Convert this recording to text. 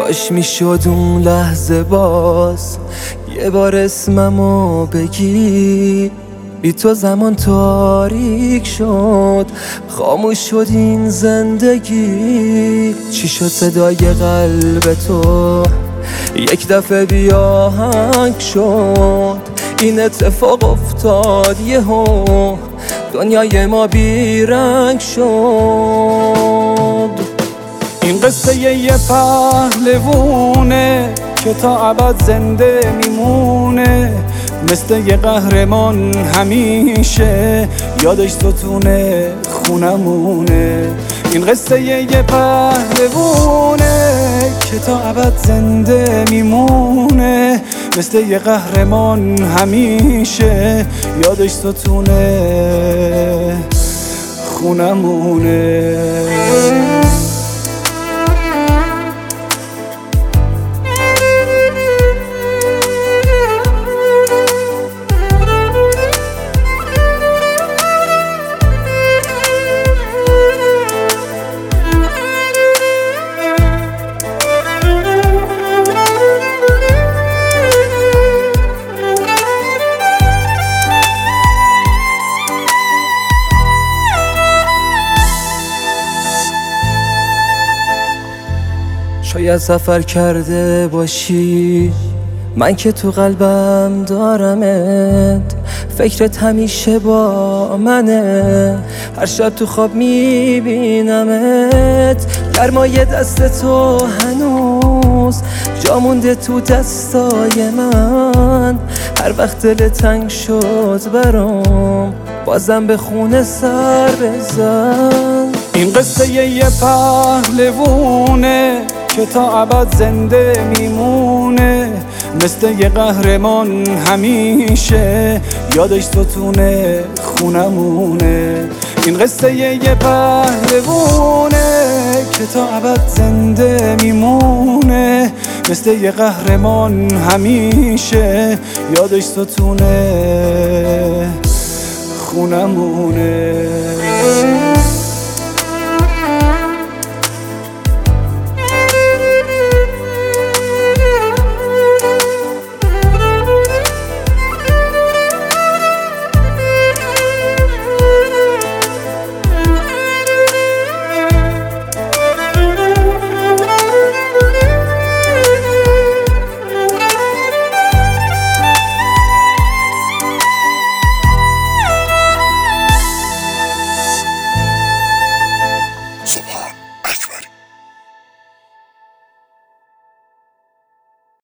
کاش میشد اون لحظه باز یه بار اسممو بگی. بی تو زمان تاریک شد، خاموش شد این زندگی. چی شد صدای قلب تو یک دفعه بی آهنگ شد؟ این اتفاق افتاد یهو، دنیای ما بیرنگ شد. این قصه یه پهلوونه که تا ابد زنده میمونه، مثل یه قهرمان همیشه یادش ستونه خونمونه. این قصه یه پهلوونه که تا ابد زنده میمونه، مثل یه قهرمان همیشه یادش ستونه خونمونه. شاید سفر کرده باشی، من که تو قلبم دارمت. فکرت همیشه با منه، هر شب تو خواب میبینمت. گرمای دست تو هنوز جا مونده تو دستای من. هر وقت دل تنگ شد برام بازم به خونه سر بزن. این قصه یه پهلوونه که تا ابد زنده میمونه، مثل یه قهرمان همیشه یادش ستونه خونمونه. این قصه یه پهلوونه که تا ابد زنده میمونه، مثل یه قهرمان همیشه یادش ستونه خونمونه.